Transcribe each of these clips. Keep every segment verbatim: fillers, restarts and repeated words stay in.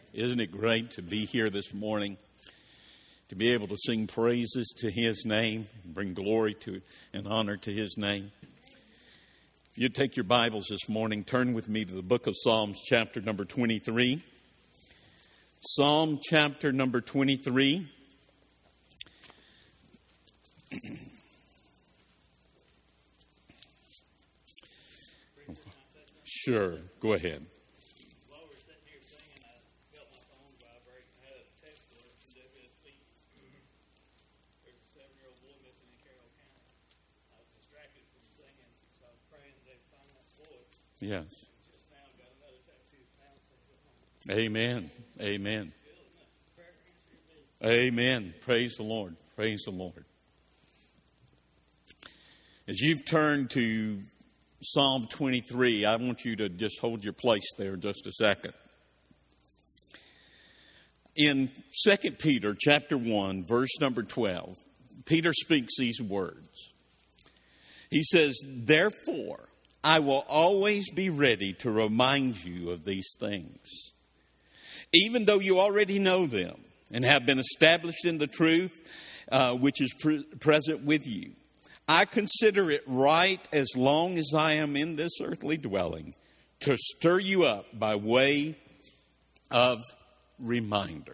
Isn't it great to be here this morning, to be able to sing praises to His name, bring glory to and honor to His name? If you take your Bibles this morning, turn with me to the book of Psalms, chapter number twenty-three. Psalm chapter number twenty-three. Sure, go ahead. While we were sitting here singing, I felt my phone vibrate and had a text alert from W S B. There's a seven-year-old boy missing in Carroll County. I was distracted from singing, so I was praying they'd find that boy. Yes. And just now got another text he was found safely home. Amen. Amen. Amen. Praise the Lord. Praise the Lord. As you've turned to Psalm twenty-three, I want you to just hold your place there just a second. In Second Peter chapter one, verse number twelve, Peter speaks these words. He says, "Therefore, I will always be ready to remind you of these things, even though you already know them and have been established in the truth uh, which is pre- present with you. I consider it right, as long as I am in this earthly dwelling, to stir you up by way of reminder."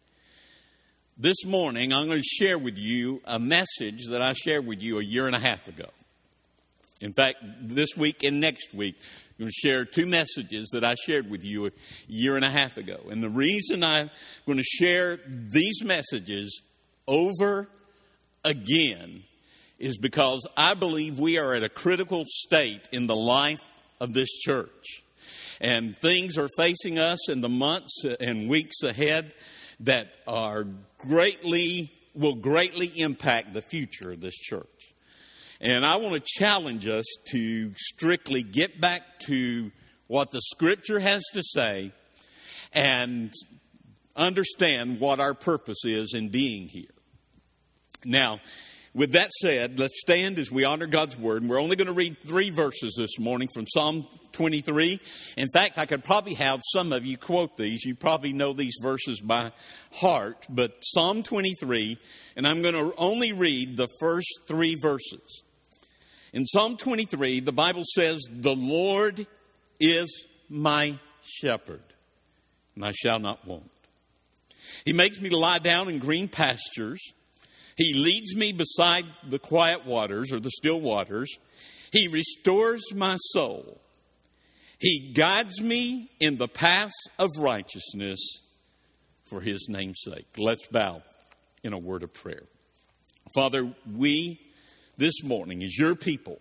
This morning, I'm going to share with you a message that I shared with you a year and a half ago. In fact, this week and next week, I'm going to share two messages that I shared with you a year and a half ago. And the reason I'm going to share these messages over again is because I believe we are at a critical state in the life of this church. And things are facing us in the months and weeks ahead that are greatly, will greatly impact the future of this church. And I want to challenge us to strictly get back to what the Scripture has to say and understand what our purpose is in being here. Now, with that said, let's stand as we honor God's Word. And we're only going to read three verses this morning from Psalm twenty-three. In fact, I could probably have some of you quote these. You probably know these verses by heart. But Psalm twenty-three, and I'm going to only read the first three verses. In Psalm twenty-three, the Bible says, "The Lord is my shepherd, and I shall not want. He makes me to lie down in green pastures. He leads me beside the quiet waters," or the still waters. "He restores my soul. He guides me in the paths of righteousness for His name's sake." Let's bow in a word of prayer. Father, we this morning, as your people,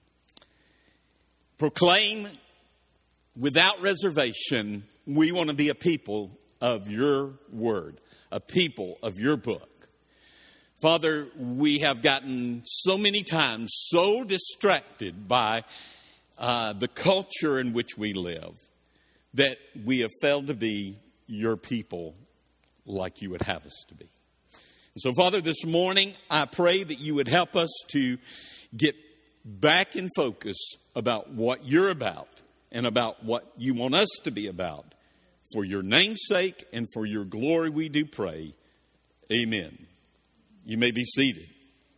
proclaim without reservation, we want to be a people of your word, a people of your book. Father, we have gotten so many times so distracted by uh, the culture in which we live that we have failed to be your people like you would have us to be. And so, Father, this morning, I pray that you would help us to get back in focus about what you're about and about what you want us to be about. For your name's sake and for your glory, we do pray. Amen. You may be seated.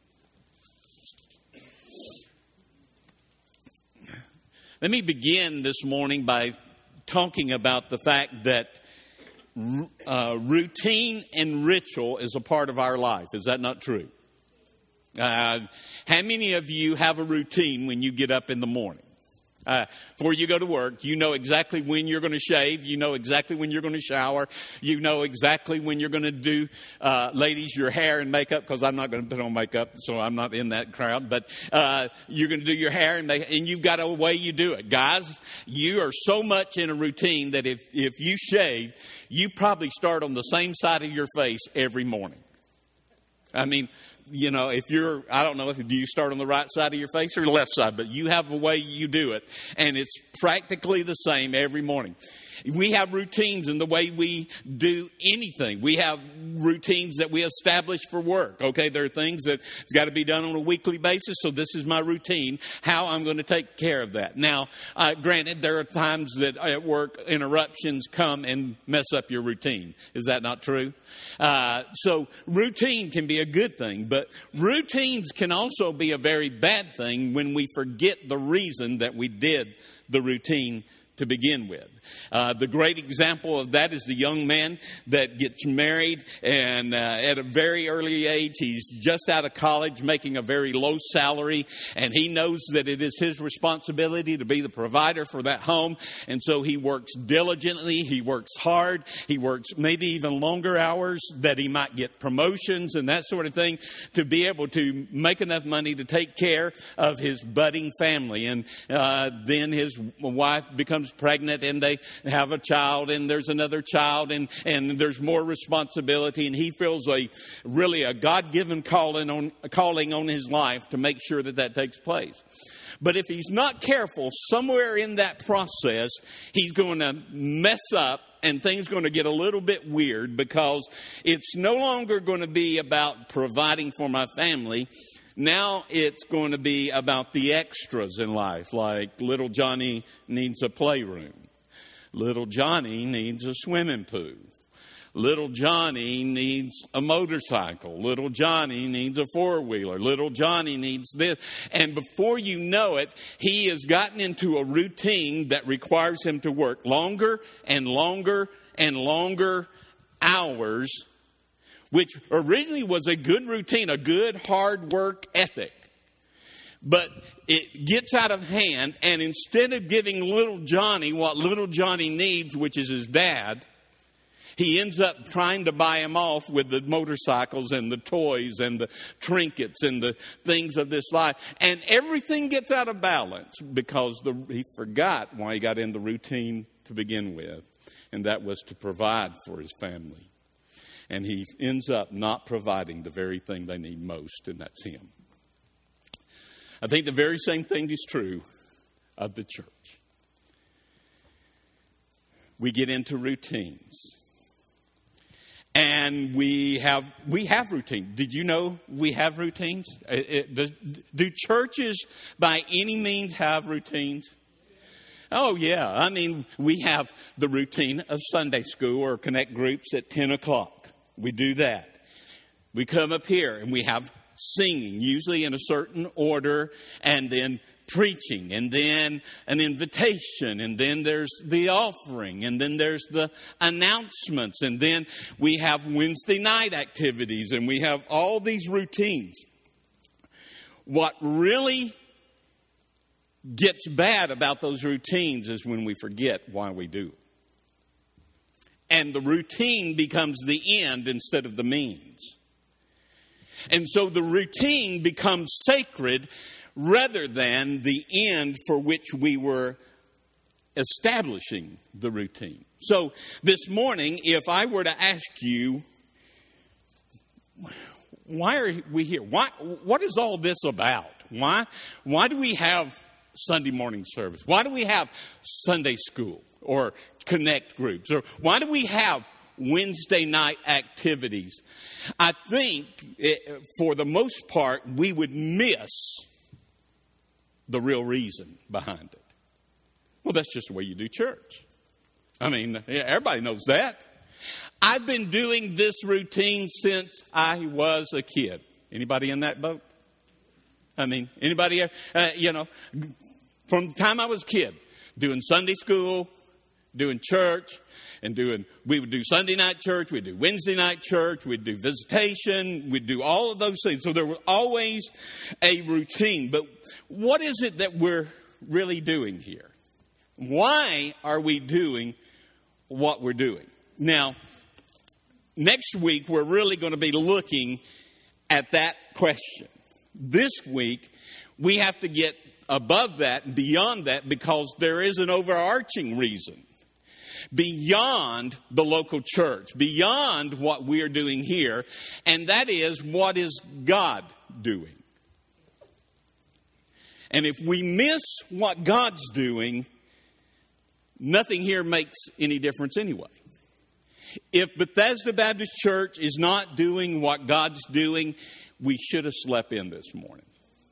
Let me begin this morning by talking about the fact that uh, routine and ritual is a part of our life. Is that not true? Uh, how many of you have a routine when you get up in the morning? Uh, before you go to work, you know exactly when you're going to shave. You know exactly when you're going to shower. You know exactly when you're going to do, uh, ladies, your hair and makeup, because I'm not going to put on makeup, so I'm not in that crowd. But uh, you're going to do your hair, and, make, and you've got a way you do it. Guys, you are so much in a routine that if, if you shave, you probably start on the same side of your face every morning. I mean, you know, if you're, I don't know, if do you start on the right side of your face or the left side, but you have a way you do it. And it's practically the same every morning. We have routines in the way we do anything. We have routines that we establish for work. Okay, there are things that it's got to be done on a weekly basis, so this is my routine, how I'm going to take care of that. Now, uh, granted, there are times that at work interruptions come and mess up your routine. Is that not true? Uh, so routine can be a good thing, but routines can also be a very bad thing when we forget the reason that we did the routine to begin with. Uh, the great example of that is the young man that gets married, and uh, at a very early age, he's just out of college making a very low salary, and he knows that it is his responsibility to be the provider for that home, and so he works diligently, he works hard, he works maybe even longer hours that he might get promotions and that sort of thing to be able to make enough money to take care of his budding family. And uh, then his wife becomes pregnant, and they have a child, and there's another child, and, and there's more responsibility, and he feels a really a God-given calling on calling on his life to make sure that that takes place. But if he's not careful, somewhere in that process, he's going to mess up, and things are going to get a little bit weird, because it's no longer going to be about providing for my family. Now it's going to be about the extras in life, like little Johnny needs a playroom. Little Johnny needs a swimming pool. Little Johnny needs a motorcycle. Little Johnny needs a four-wheeler. Little Johnny needs this. And before you know it, he has gotten into a routine that requires him to work longer and longer and longer hours, which originally was a good routine, a good hard work ethic. But it gets out of hand, and instead of giving little Johnny what little Johnny needs, which is his dad, he ends up trying to buy him off with the motorcycles and the toys and the trinkets and the things of this life. And everything gets out of balance because the, he forgot why he got in the routine to begin with, and that was to provide for his family. And he ends up not providing the very thing they need most, and that's him. I think the very same thing is true of the church. We get into routines. And we have we have routines. Did you know we have routines? It, it, does, do churches by any means have routines? Oh, yeah. I mean, we have the routine of Sunday school or connect groups at ten o'clock. We do that. We come up here and we have singing, usually in a certain order, and then preaching, and then an invitation, and then there's the offering, and then there's the announcements, and then we have Wednesday night activities, and we have all these routines. What really gets bad about those routines is when we forget why we do it. And the routine becomes the end instead of the means. And so the routine becomes sacred rather than the end for which we were establishing the routine. So this morning, if I were to ask you, why are we here? Why, what is all this about? Why, why do we have Sunday morning service? Why do we have Sunday school or connect groups? Or why do we have Wednesday night activities? I think it, for the most part, we would miss the real reason behind it. Well, that's just the way you do church. I mean, everybody knows that. I've been doing this routine since I was a kid. Anybody in that boat? I mean, anybody, uh, you know, from the time I was a kid, doing Sunday school, doing church, and doing, we would do Sunday night church, we'd do Wednesday night church, we'd do visitation, we'd do all of those things. So there was always a routine. But what is it that we're really doing here? Why are we doing what we're doing? Now, next week, we're really going to be looking at that question. This week, we have to get above that and beyond that, because there is an overarching reason. Beyond the local church, beyond what we are doing here, and that is, what is God doing? And if we miss what God's doing, nothing here makes any difference anyway. If Bethesda Baptist Church is not doing what God's doing, we should have slept in this morning.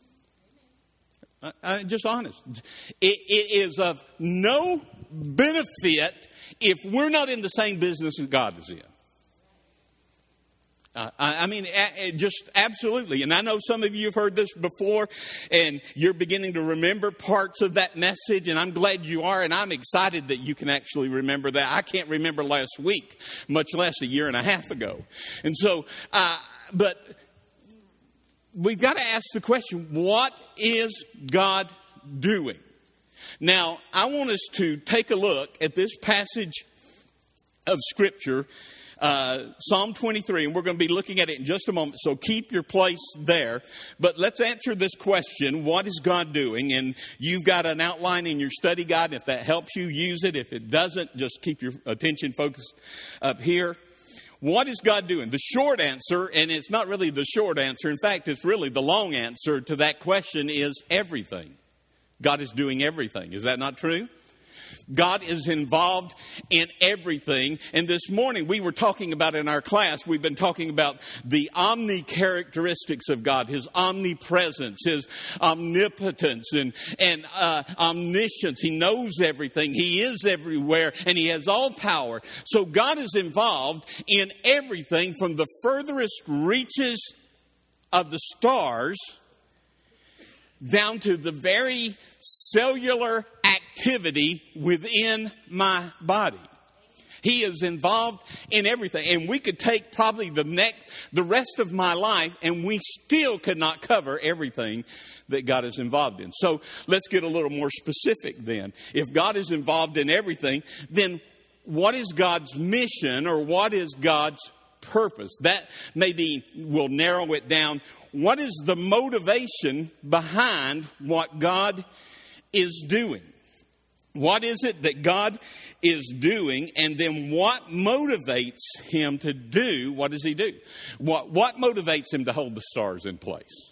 I, I'm just honest. It, it is of no benefit if we're not in the same business that God is in. Uh, I, I mean, a, just absolutely. And I know some of you have heard this before, and you're beginning to remember parts of that message, and I'm glad you are, and I'm excited that you can actually remember that. I can't remember last week, much less a year and a half ago. And so, uh, but we've got to ask the question, what is God doing? Now, I want us to take a look at this passage of Scripture, uh, Psalm twenty-three, and we're going to be looking at it in just a moment, so keep your place there. But let's answer this question, what is God doing? And you've got an outline in your study guide. If that helps you, use it. If it doesn't, just keep your attention focused up here. What is God doing? The short answer, and it's not really the short answer, in fact, it's really the long answer to that question, is everything. God is doing everything. Is that not true? God is involved in everything. And this morning we were talking about in our class, we've been talking about the omni characteristics of God, His omnipresence, His omnipotence and, and uh, omniscience. He knows everything. He is everywhere and He has all power. So God is involved in everything from the furthest reaches of the stars down to the very cellular activity within my body. He is involved in everything. And we could take probably the next, the rest of my life, and we still could not cover everything that God is involved in. So let's get a little more specific then. If God is involved in everything, then what is God's mission, or what is God's purpose? That maybe will narrow it down. What is the motivation behind what God is doing? What is it that God is doing? And then what motivates Him to do? What does He do? What, what motivates Him to hold the stars in place?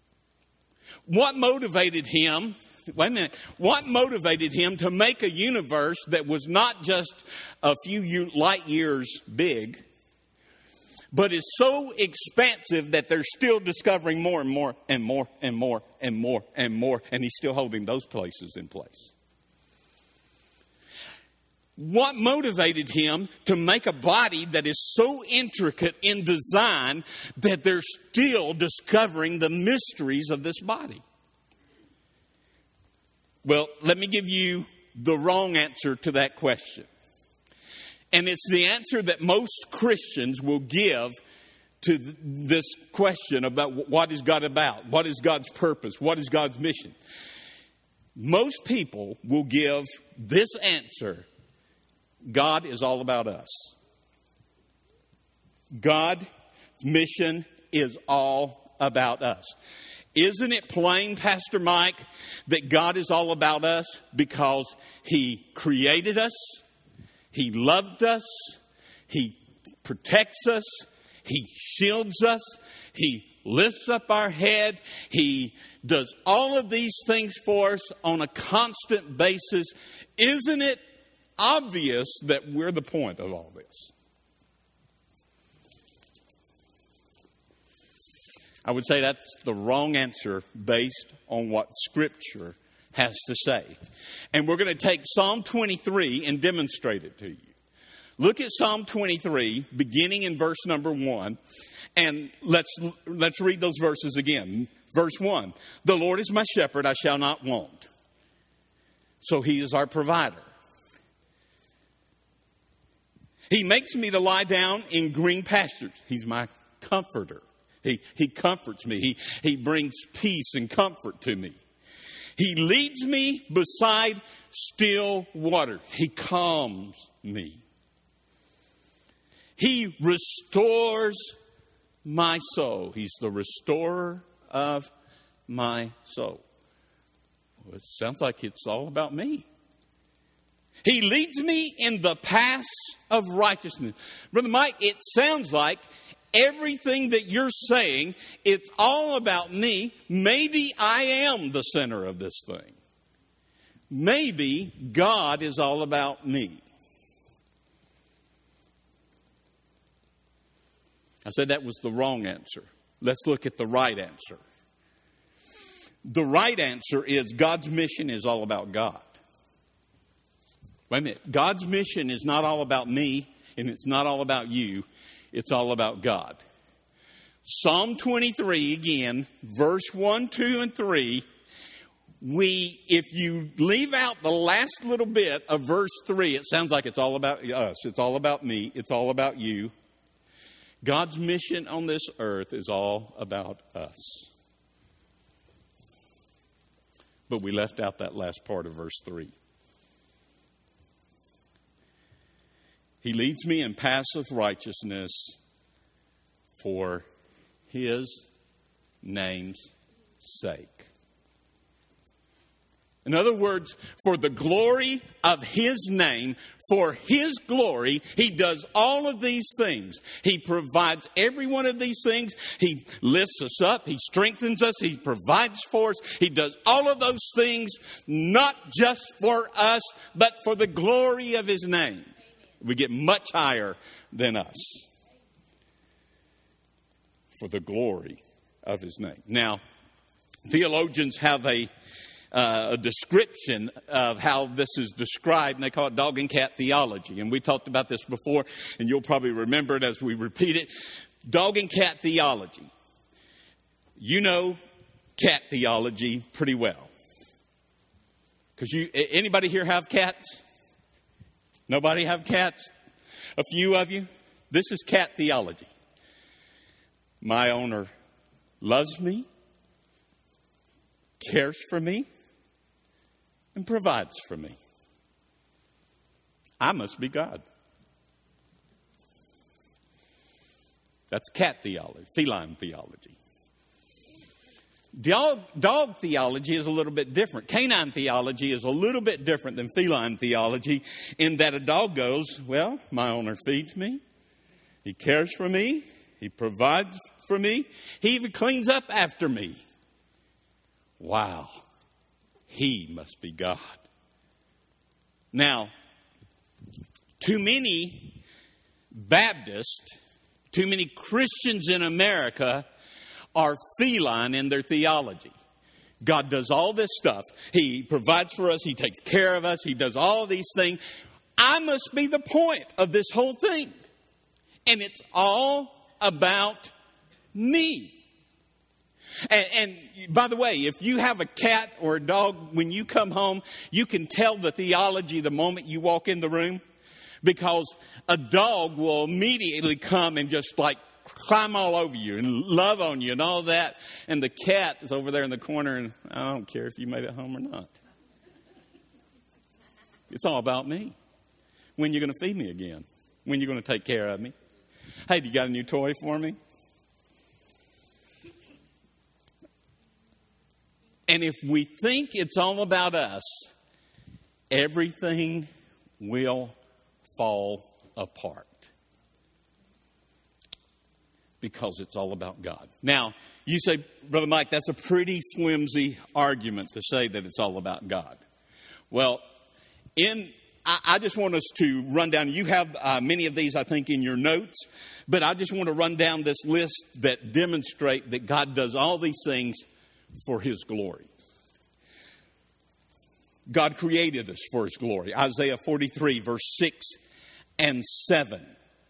What motivated Him? Wait a minute. What motivated Him to make a universe that was not just a few light years big, but is so expansive that they're still discovering more and more and more and more and more and more, and He's still holding those places in place? What motivated Him to make a body that is so intricate in design that they're still discovering the mysteries of this body? Well, let me give you the wrong answer to that question. And it's the answer that most Christians will give to th- this question about what is God about? What is God's purpose? What is God's mission? Most people will give this answer: God is all about us. God's mission is all about us. Isn't it plain, Pastor Mike, that God is all about us because He created us? He loved us. He protects us. He shields us. He lifts up our head. He does all of these things for us on a constant basis. Isn't it obvious that we're the point of all this? I would say that's the wrong answer based on what Scripture has to say. And we're going to take Psalm twenty-three and demonstrate it to you. Look at Psalm twenty-three, beginning in verse number one, and let's let's read those verses again. Verse one, the Lord is my shepherd, I shall not want. So He is our provider. He makes me to lie down in green pastures. He's my comforter. He, he comforts me. He, he brings peace and comfort to me. He leads me beside still waters. He calms me. He restores my soul. He's the restorer of my soul. Well, it sounds like it's all about me. He leads me in the paths of righteousness. Brother Mike, it sounds like everything that you're saying, it's all about me. Maybe I am the center of this thing. Maybe God is all about me. I said that was the wrong answer. Let's look at the right answer. The right answer is God's mission is all about God. Wait a minute. God's mission is not all about me, and it's not all about you. It's all about God. Psalm twenty-three, again, verse one, two, and three. We, if you leave out the last little bit of verse three, it sounds like it's all about us. It's all about me. It's all about you. God's mission on this earth is all about us. But we left out that last part of verse three. He leads me in paths of righteousness for His name's sake. In other words, for the glory of His name, for His glory, He does all of these things. He provides every one of these things. He lifts us up. He strengthens us. He provides for us. He does all of those things, not just for us, but for the glory of His name. We get much higher than us. For the glory of His name. Now, theologians have a Uh, a description of how this is described, and they call it dog and cat theology. And we talked about this before, and you'll probably remember it as we repeat it. Dog and cat theology. You know cat theology pretty well. Because you, anybody here have cats? Nobody have cats? A few of you? This is cat theology. My owner loves me, cares for me, and provides for me. I must be God. That's cat theology, feline theology. Dog, dog theology is a little bit different. Canine theology is a little bit different than feline theology in that a dog goes, well, my owner feeds me. He cares for me. He provides for me. He even cleans up after me. Wow. He must be God. Now, too many Baptists, too many Christians in America are feline in their theology. God does all this stuff. He provides for us. He takes care of us. He does all these things. I must be the point of this whole thing. And it's all about me. And, and by the way, if you have a cat or a dog, when you come home, you can tell the theology the moment you walk in the room. Because a dog will immediately come and just like climb all over you and love on you and all that. And the cat is over there in the corner and I don't care if you made it home or not. It's all about me. When you're going to feed me again? When you're going to take care of me? Hey, you got a new toy for me? And if we think it's all about us, everything will fall apart. Because it's all about God. Now, you say, Brother Mike, that's a pretty flimsy argument to say that it's all about God. Well, in I, I just want us to run down. You have uh, many of these, I think, in your notes. But I just want to run down this list that demonstrate that God does all these things for His glory. God created us for His glory. Isaiah forty-three, verse six and seven.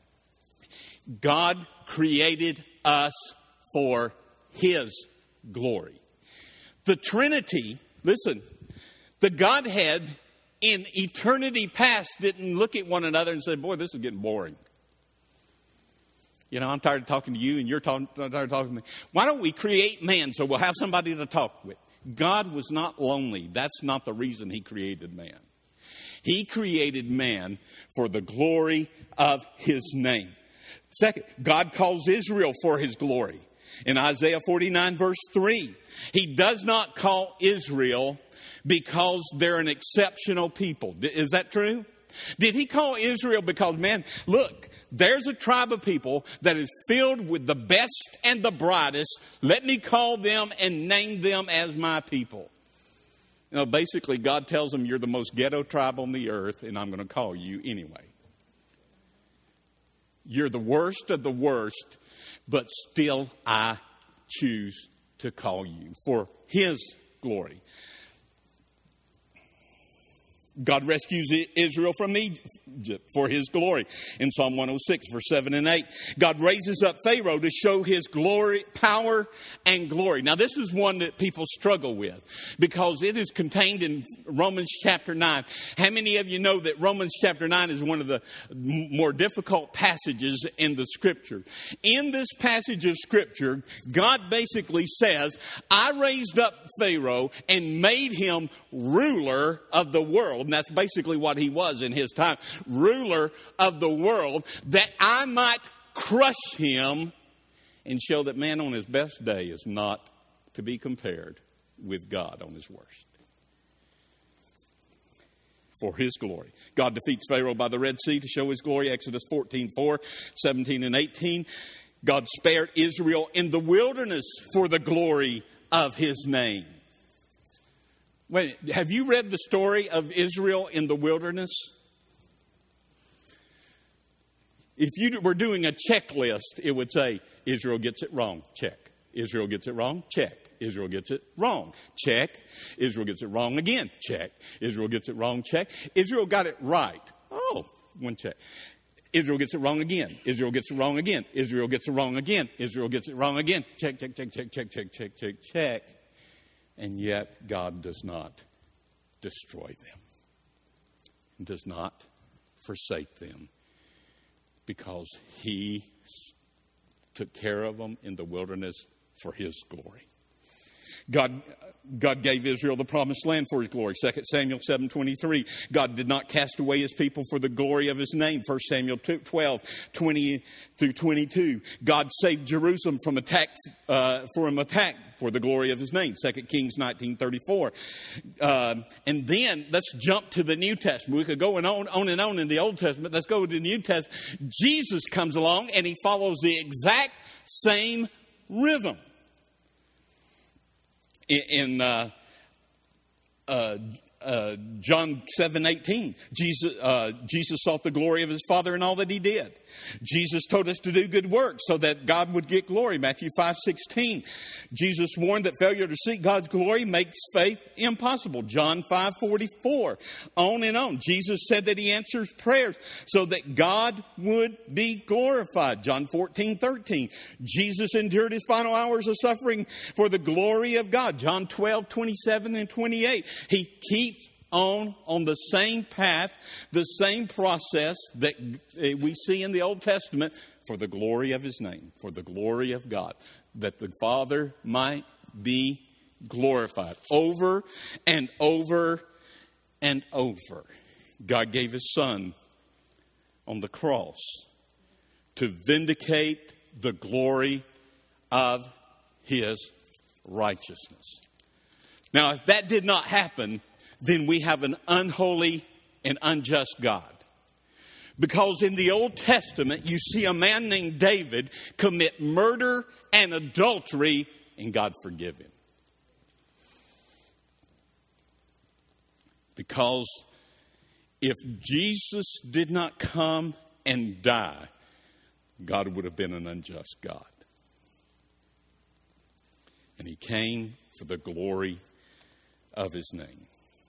God created us for His glory. The Trinity, listen, the Godhead in eternity past didn't look at one another and say, boy, this is getting boring. You know, I'm tired of talking to you and you're talking, tired of talking to me. Why don't we create man so we'll have somebody to talk with? God was not lonely. That's not the reason He created man. He created man for the glory of His name. Second, God calls Israel for His glory. In Isaiah forty-nine, verse three, He does not call Israel because they're an exceptional people. Is that true? Did He call Israel because, man, look, there's a tribe of people that is filled with the best and the brightest. Let me call them and name them as my people. You know, basically, God tells them you're the most ghetto tribe on the earth, and I'm going to call you anyway. You're the worst of the worst, but still I choose to call you for His glory. God rescues Israel from Egypt for His glory. In Psalm one oh six, verse seven and eight, God raises up Pharaoh to show His glory, power, and glory. Now, this is one that people struggle with because it is contained in Romans chapter nine. How many of you know that Romans chapter nine is one of the more difficult passages in the Scripture? In this passage of Scripture, God basically says, I raised up Pharaoh and made him ruler of the world. And that's basically what he was in his time. Ruler of the world, that I might crush him and show that man on his best day is not to be compared with God on his worst. For His glory. God defeats Pharaoh by the Red Sea to show His glory. Exodus fourteen four, seventeen and eighteen. God spared Israel in the wilderness for the glory of His name. Wait, have you read the story of Israel in the wilderness? If you were doing a checklist, it would say, Israel gets it wrong, check. Israel gets it wrong, check. Israel gets it wrong, check. Israel gets it wrong again, check. Israel gets it wrong, check. Israel got it right. Oh, one check. Israel gets it wrong again. Israel gets it wrong again. Israel gets it wrong again. Israel gets it wrong again. Check, check, check, check, check, check, check, check, check. And yet God does not destroy them. Does not forsake them. Because He took care of them in the wilderness for His glory. God, God gave Israel the promised land for His glory. Second Samuel seven twenty-three. God did not cast away His people for the glory of His name. First Samuel twelve twenty through twenty-two. God saved Jerusalem from attack uh, from attack for the glory of His name. Second Kings nineteen thirty-four. Uh, and then let's jump to the New Testament. We could go on, on and on in the Old Testament. Let's go to the New Testament. Jesus comes along and He follows the exact same rhythm. In uh, uh, uh, John seven eighteen, Jesus, uh, Jesus sought the glory of His Father in all that He did. Jesus told us to do good works so that God would get glory. Matthew five sixteen. Jesus warned that failure to seek God's glory makes faith impossible. John five forty-four. On and on. Jesus said that He answers prayers so that God would be glorified. John fourteen thirteen. Jesus endured His final hours of suffering for the glory of God. John twelve twenty-seven and twenty-eight. He keeps on on the same path, the same process that we see in the Old Testament for the glory of His name, for the glory of God, that the Father might be glorified. Over and over and over, God gave His Son on the cross to vindicate the glory of His righteousness. Now, if that did not happen, then we have an unholy and unjust God. Because in the Old Testament, you see a man named David commit murder and adultery, and God forgive him. Because if Jesus did not come and die, God would have been an unjust God. And He came for the glory of His name.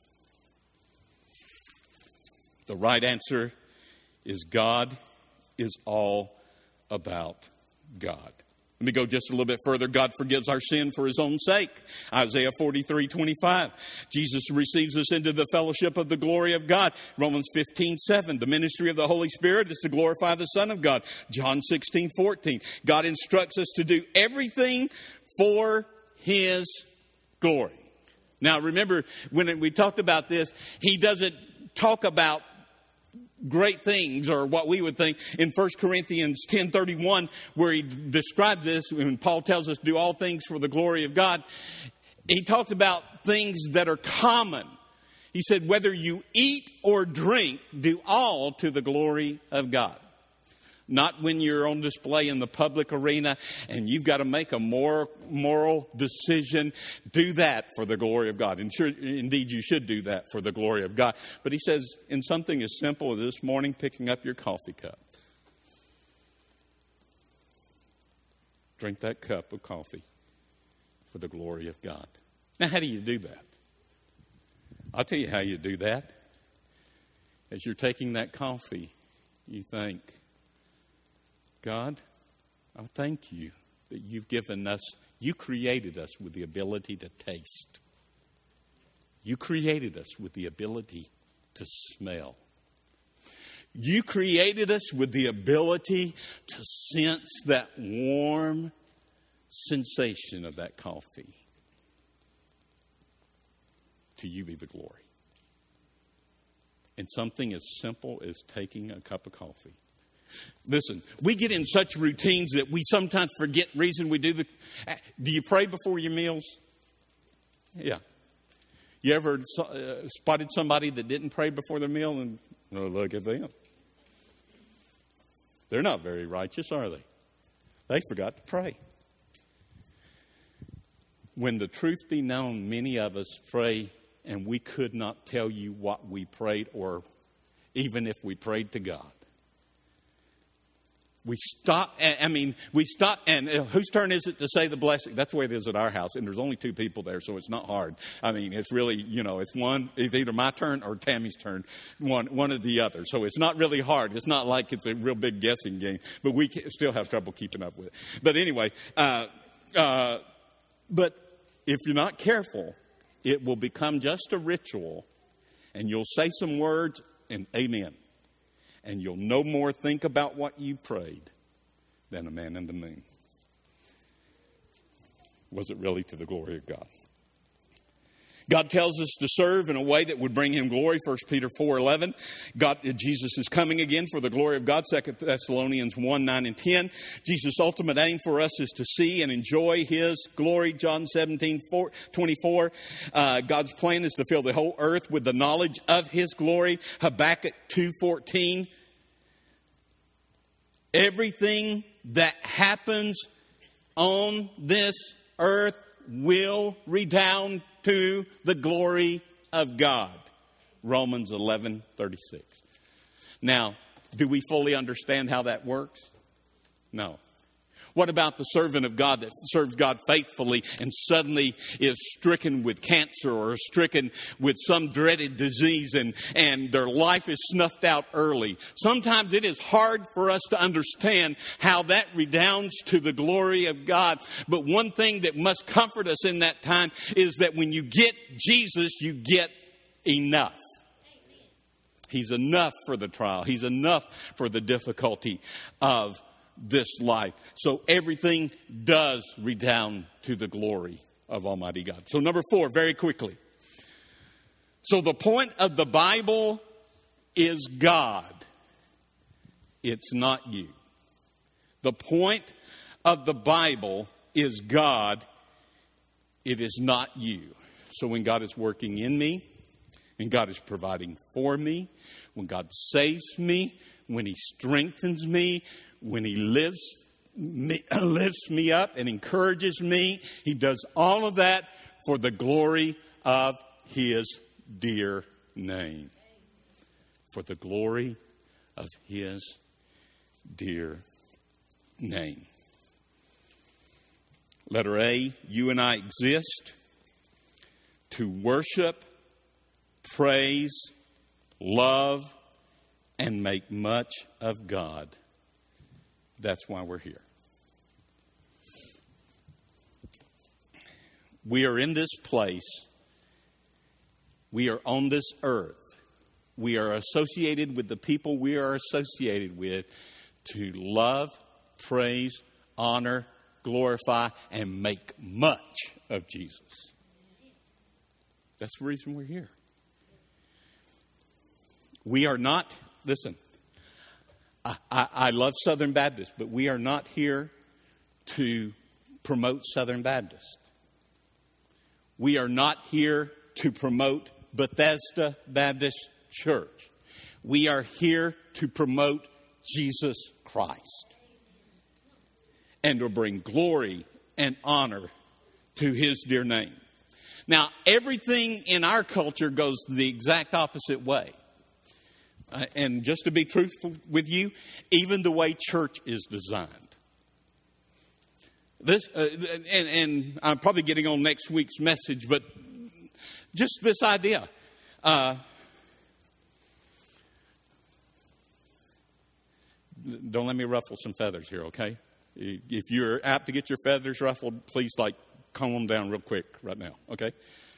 The right answer is God is all about God. Let me go just a little bit further. God forgives our sin for His own sake. Isaiah forty-three twenty-five. Jesus receives us into the fellowship of the glory of God. Romans fifteen seven. The ministry of the Holy Spirit is to glorify the Son of God. John sixteen fourteen. God instructs us to do everything for His glory. Now remember, when we talked about this, He doesn't talk about great things, or what we would think in First Corinthians ten thirty-one, where he describes this, when Paul tells us to do all things for the glory of God. He talks about things that are common. He said, whether you eat or drink, do all to the glory of God. Not when you're on display in the public arena and you've got to make a moral, moral decision. Do that for the glory of God. And sure, indeed, you should do that for the glory of God. But he says, in something as simple as this morning, picking up your coffee cup. drink that cup of coffee for the glory of God. Now, how do you do that? I'll tell you how you do that. As you're taking that coffee, you think, God, I thank you that you've given us, you created us with the ability to taste. You created us with the ability to smell. You created us with the ability to sense that warm sensation of that coffee. To you be the glory. And something as simple as taking a cup of coffee. Listen, we get in such routines that we sometimes forget reason we do the... Do you pray before your meals? Yeah. You ever uh, spotted somebody that didn't pray before their meal and, oh, look at them. They're not very righteous, are they? They forgot to pray. When the truth be known, many of us pray and we could not tell you what we prayed or even if we prayed to God. We stop, I mean, we stop, and whose turn is it to say the blessing? That's the way it is at our house, and there's only two people there, so it's not hard. I mean, it's really, you know, it's one, it's either my turn or Tammy's turn, one one or the other. So it's not really hard. It's not like it's a real big guessing game, but we still have trouble keeping up with it. But anyway, uh, uh, but if you're not careful, it will become just a ritual, and you'll say some words, and amen. And you'll no more think about what you prayed than a man in the moon. Was it really to the glory of God? God tells us to serve in a way that would bring him glory. First Peter four eleven. God, Jesus is coming again for the glory of God. Second Thessalonians one nine and ten. Jesus' ultimate aim for us is to see and enjoy his glory. John seventeen twenty-four. Uh, God's plan is to fill the whole earth with the knowledge of his glory. Habakkuk two fourteen. Everything that happens on this earth will redound to the glory of God. Romans eleven thirty-six. Now, do we fully understand how that works? No. What about the servant of God that serves God faithfully and suddenly is stricken with cancer or stricken with some dreaded disease and, and their life is snuffed out early? Sometimes it is hard for us to understand how that redounds to the glory of God. But one thing that must comfort us in that time is that when you get Jesus, you get enough. He's enough for the trial. He's enough for the difficulty of this life. So everything does redound to the glory of Almighty God. So number four, very quickly. So the point of the Bible is God. It's not you. The point of the Bible is God. It is not you. So when God is working in me, and God is providing for me, when God saves me, when he strengthens me, when he lifts me, lifts me up and encourages me, he does all of that for the glory of his dear name. For the glory of his dear name. Letter A, you and I exist to worship, praise, love, and make much of God. That's why we're here. We are in this place. We are on this earth. We are associated with the people we are associated with to love, praise, honor, glorify, and make much of Jesus. That's the reason we're here. We are not, listen, I, I, I love Southern Baptist, but we are not here to promote Southern Baptist. We are not here to promote Bethesda Baptist Church. We are here to promote Jesus Christ and to bring glory and honor to his dear name. Now, everything in our culture goes the exact opposite way. Uh, and just to be truthful with you, even the way church is designed. This, uh, and, and I'm probably getting on next week's message, but just this idea. Uh, don't let me ruffle some feathers here, okay? If you're apt to get your feathers ruffled, please, like, calm them down real quick right now, okay?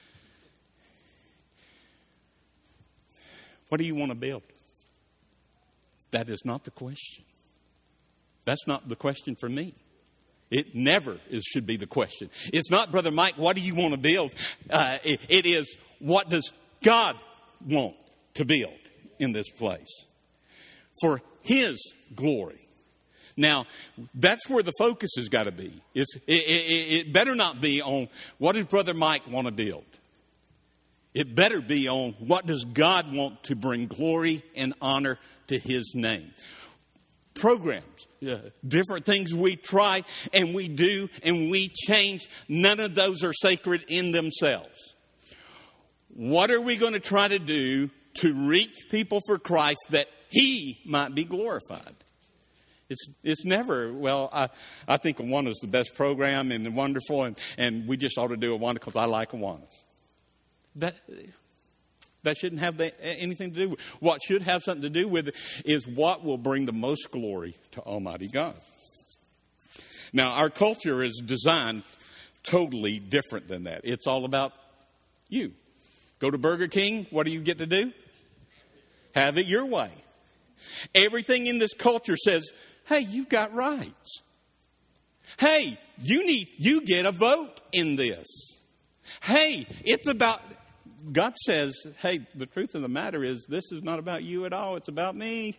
What do you want to build? That is not the question. That's not the question for me. It never is, should be the question. It's not, Brother Mike, what do you want to build? Uh, it, it is, what does God want to build in this place for His glory? Now, that's where the focus has got to be. It's, it, it, it better not be on what does Brother Mike want to build. It better be on what does God want to bring glory and honor to His name. Programs, uh, different things we try and we do and we change. None of those are sacred in themselves. What are we going to try to do to reach people for Christ that He might be glorified? It's it's never, well, I, I think Awana's the best program and wonderful, and, and we just ought to do Awana because I like Awanas. That, that shouldn't have that, anything to do with it. What should have something to do with it is what will bring the most glory to Almighty God. Now, our culture is designed totally different than that. It's all about you. Go to Burger King, what do you get to do? Have it your way. Everything in this culture says, hey, you've got rights. Hey, you need, you get a vote in this. Hey, it's about, God says, hey, the truth of the matter is this is not about you at all. It's about me.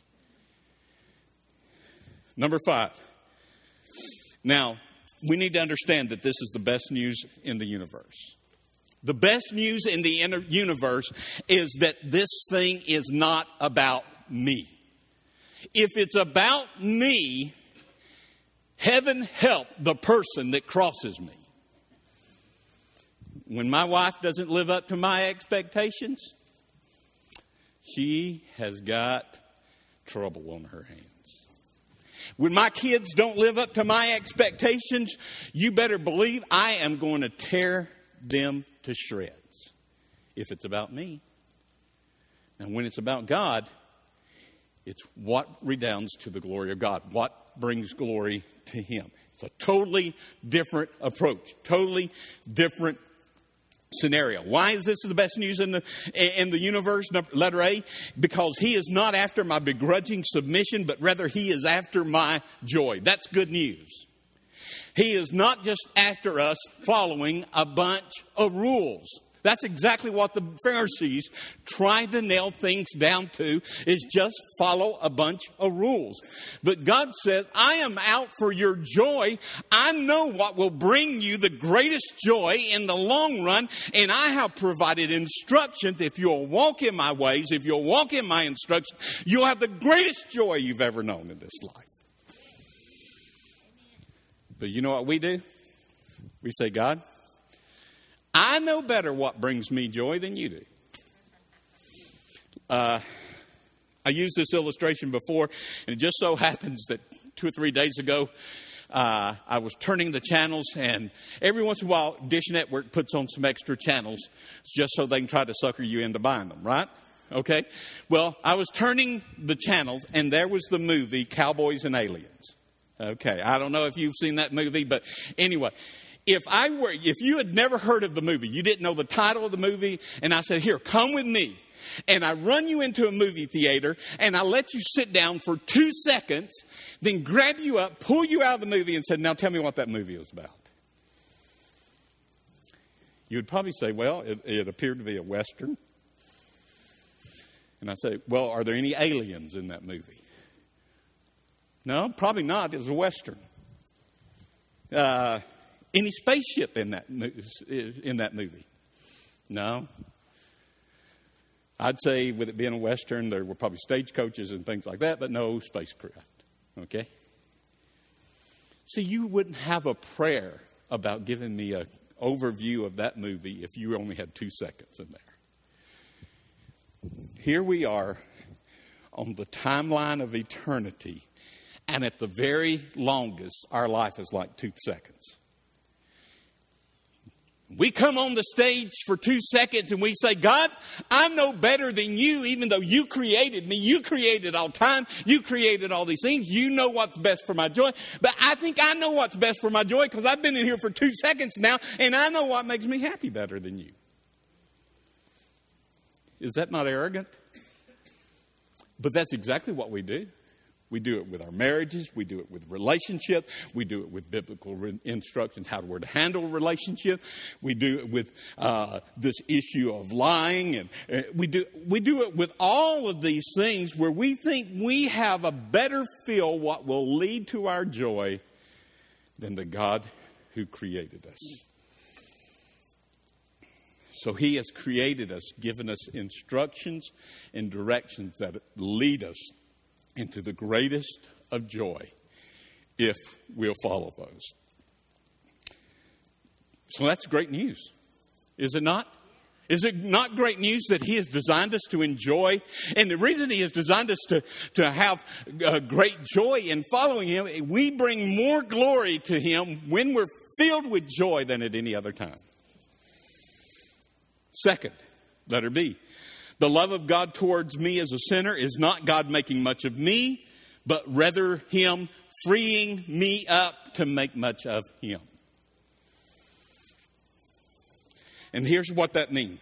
Number five. Now, we need to understand that this is the best news in the universe. The best news in the inner universe is that this thing is not about me. If it's about me, heaven help the person that crosses me. When my wife doesn't live up to my expectations, she has got trouble on her hands. When my kids don't live up to my expectations, you better believe I am going to tear them to shreds if it's about me. Now, when it's about God, it's what redounds to the glory of God, what brings glory to Him. It's a totally different approach, totally different scenario. Why is this the best news in the in the universe? Letter A, because He is not after my begrudging submission, but rather He is after my joy. That's good news. He is not just after us following a bunch of rules. That's exactly what the Pharisees tried to nail things down to, is just follow a bunch of rules. But God says, I am out for your joy. I know what will bring you the greatest joy in the long run. And I have provided instructions. If you'll walk in my ways, if you'll walk in my instructions, you'll have the greatest joy you've ever known in this life. But you know what we do? We say, God, I know better what brings me joy than you do. Uh, I used this illustration before, and it just so happens that two or three days ago, uh, I was turning the channels, and every once in a while, Dish Network puts on some extra channels just so they can try to sucker you into buying them, right? Okay? Well, I was turning the channels, and there was the movie Cowboys and Aliens. Okay, I don't know if you've seen that movie, but anyway, if I were, if you had never heard of the movie, you didn't know the title of the movie, and I said, here, come with me, and I run you into a movie theater, and I let you sit down for two seconds, then grab you up, pull you out of the movie, and said, now tell me what that movie was about. You would probably say, well, it, it appeared to be a Western. And I say, well, are there any aliens in that movie? No, probably not. It was a Western. Uh, any spaceship in that in that movie? No. I'd say with it being a Western, there were probably stagecoaches and things like that, but no spacecraft. Okay? See, you wouldn't have a prayer about giving me an overview of that movie if you only had two seconds in there. Here we are on the timeline of eternity, And at the very longest, our life is like two seconds. We come on the stage for two seconds and we say, God, I'm no better than you, even though you created me. You created all time. You created all these things. You know what's best for my joy. But I think I know what's best for my joy because I've been in here for two seconds now and I know what makes me happy better than you. Is that not arrogant? But that's exactly what we do. We do it with our marriages. We do it with relationships. We do it with biblical re- instructions how we're to handle relationships. We do it with uh, this issue of lying, and uh, we do we do it with all of these things where we think we have a better feel what will lead to our joy than the God who created us. So He has created us, given us instructions and directions that lead us into the greatest of joy if we'll follow those. So that's great news, is it not? Is it not great news that He has designed us to enjoy? And the reason He has designed us to, to have uh, great joy in following Him, we bring more glory to Him when we're filled with joy than at any other time. Second, letter B. The love of God towards me as a sinner is not God making much of me, but rather Him freeing me up to make much of Him. And here's what that means.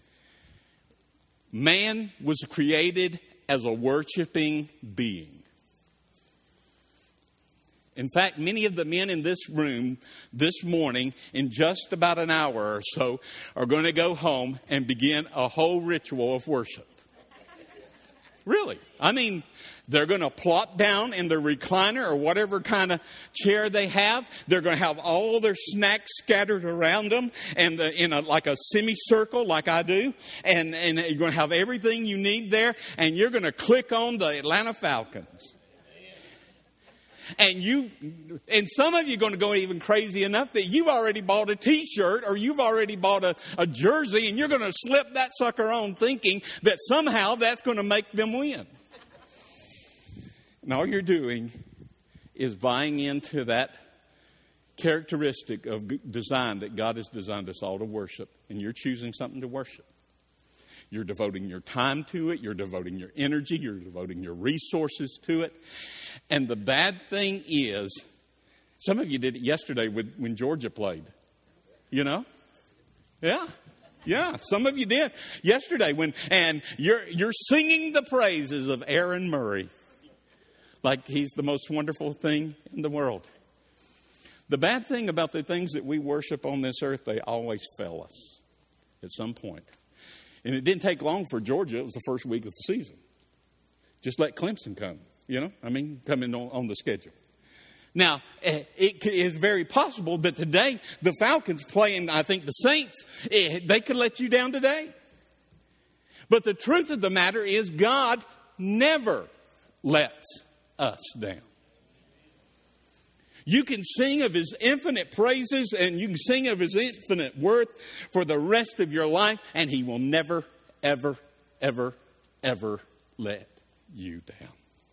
Man was created as a worshiping being. In fact, many of the men in this room this morning, in just about an hour or so, are going to go home and begin a whole ritual of worship. Really. I mean, they're going to plop down in their recliner or whatever kind of chair they have. They're going to have all their snacks scattered around them and the, in a, like a semicircle like I do. And, and you're going to have everything you need there. And you're going to click on the Atlanta Falcons. And you, and some of you are going to go even crazy enough that you've already bought a T-shirt or you've already bought a, a jersey and you're going to slip that sucker on thinking that somehow that's going to make them win. And all you're doing is buying into that characteristic of design that God has designed us all to worship. And you're choosing something to worship. You're devoting your time to it. You're devoting your energy. You're devoting your resources to it. And the bad thing is, some of you did it yesterday with, when Georgia played. You know? Yeah. Yeah. Some of you did yesterday when, and you're, you're singing the praises of Aaron Murray. Like he's the most wonderful thing in the world. The bad thing about the things that we worship on this earth, they always fail us at some point. And it didn't take long for Georgia. It was the first week of the season. Just let Clemson come, you know. I mean, come in on, on the schedule. Now, it is very possible that today the Falcons playing, I think, the Saints, they could let you down today. But the truth of the matter is God never lets us down. You can sing of His infinite praises and you can sing of His infinite worth for the rest of your life, and He will never, ever, ever, ever let you down.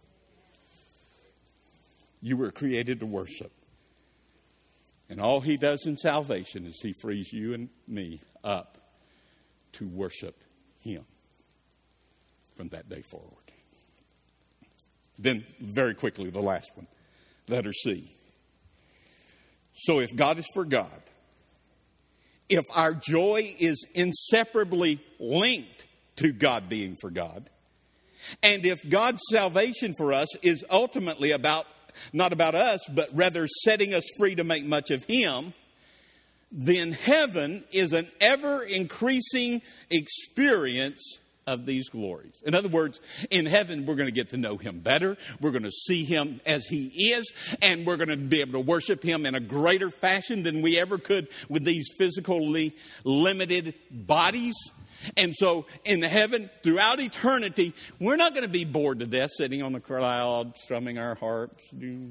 You were created to worship. And all He does in salvation is He frees you and me up to worship Him from that day forward. Then, very quickly, the last one. Letter C. So if God is for God, if our joy is inseparably linked to God being for God, and if God's salvation for us is ultimately about, not about us, but rather setting us free to make much of Him, then heaven is an ever-increasing experience of these glories. In other words, in heaven, we're going to get to know Him better. We're going to see Him as He is, and we're going to be able to worship Him in a greater fashion than we ever could with these physically limited bodies. And so in heaven, throughout eternity, we're not going to be bored to death sitting on the cloud, strumming our harps.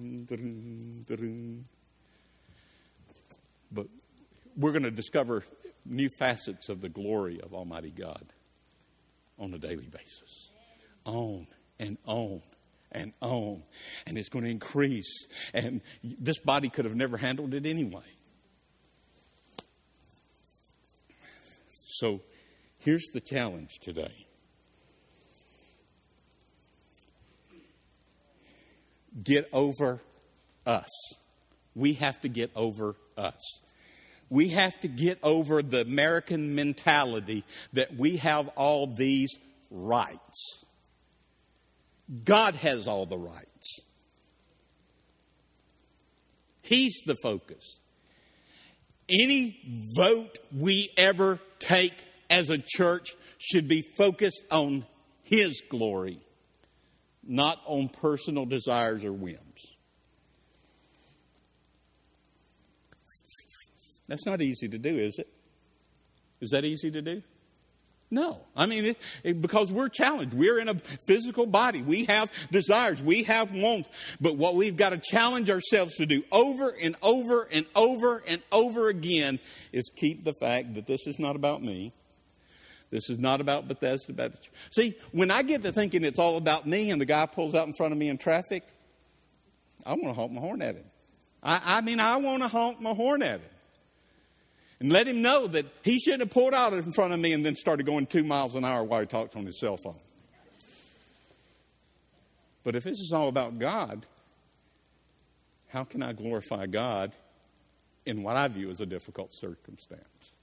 But we're going to discover new facets of the glory of Almighty God on a daily basis. On and on and on. And it's going to increase. And this body could have never handled it anyway. So here's the challenge today. Get over us. We have to get over us. We have to get over the American mentality that we have all these rights. God has all the rights. He's the focus. Any vote we ever take as a church should be focused on His glory, not on personal desires or whims. That's not easy to do, is it? Is that easy to do? No. I mean, it, it, because we're challenged. We're in a physical body. We have desires. We have wants. But what we've got to challenge ourselves to do over and over and over and over again is keep the fact that this is not about me. This is not about Bethesda Baptist. See, when I get to thinking it's all about me and the guy pulls out in front of me in traffic, I want to honk my horn at him. I, I mean, I want to honk my horn at him. And let him know that he shouldn't have pulled out in front of me and then started going two miles an hour while he talked on his cell phone. But if this is all about God, how can I glorify God in what I view as a difficult circumstance?